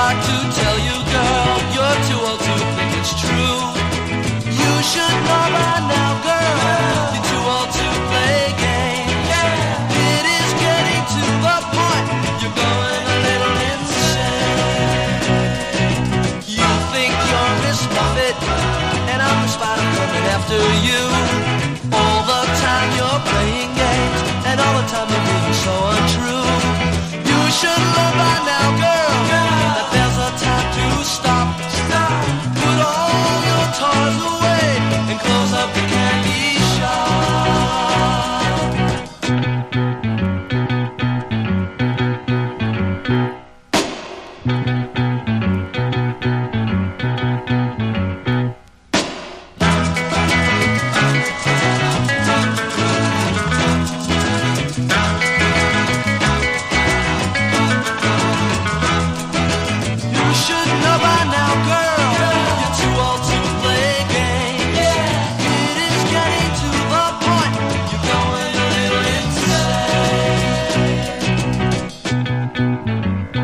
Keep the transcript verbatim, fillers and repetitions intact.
hard to tell you, girl. You're too old to think it's true. You should know by now, girl. You're too old to play games. It is getting to the point you're going a little insane. You think you're Miss Muffet, and I'm the spider coming after you. All the time you're playing games, and all the time you're being so untrue. You should know by now, girl, that there's a time to stop. Put all your toys away and close up the candy shop.